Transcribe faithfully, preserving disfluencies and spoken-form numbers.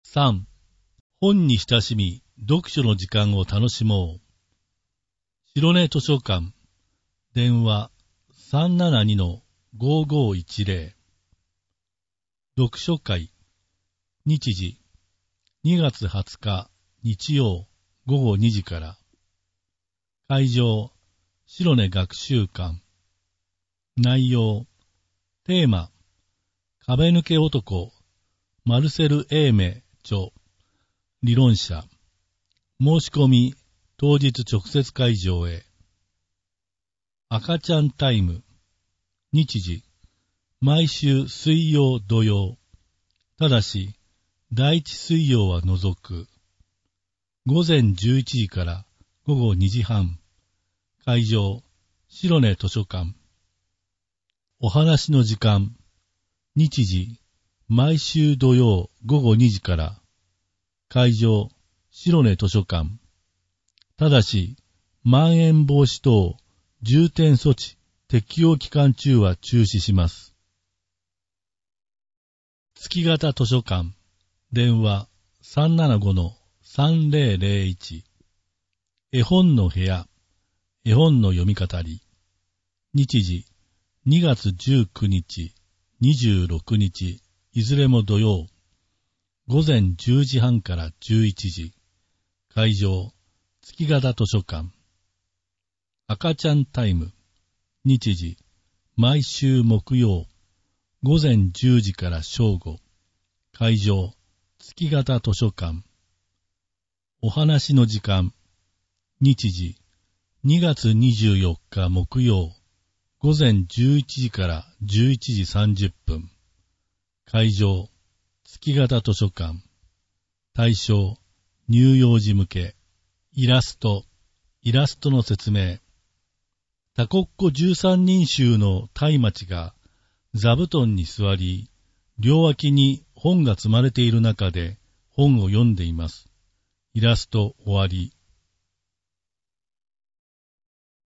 さん. 本に親しみ、読書の時間を楽しもう。白根図書館、電話 さんななにのごごいちぜろ。読書会、日時、にがつはつか日曜ごごにじから。会場、白根学習館。内容、テーマ、壁抜け男、マルセル・エーメ著、理論者。申し込み、当日直接会場へ。赤ちゃんタイム、日時、毎週水曜土曜。ただし、第一水曜は除く。午前じゅういちじからごごにじはん。会場、白根図書館。お話の時間、日時、毎週土曜ごごにじから。会場、白根図書館。ただし、まん延防止等重点措置適用期間中は中止します。月型図書館、電話 さんななごのさんぜろぜろいち。絵本の部屋、絵本の読み語り。日時、にがつじゅうくにち、にじゅうろくにち、いずれも土曜。午前じゅうじはんからじゅういちじ。会場、月型図書館。赤ちゃんタイム。日時、毎週木曜。午前じゅうじから正午。会場、月型図書館。お話の時間。日時、にがつにじゅうよっか木曜。午前じゅういちじからじゅういちじさんじゅっぷん。会場、月型図書館。対象、乳幼児向け。イラスト、イラストの説明。タコッコじゅうさんにん衆の松明が座布団に座り、両脇に本が積まれている中で本を読んでいます。イラスト終わり。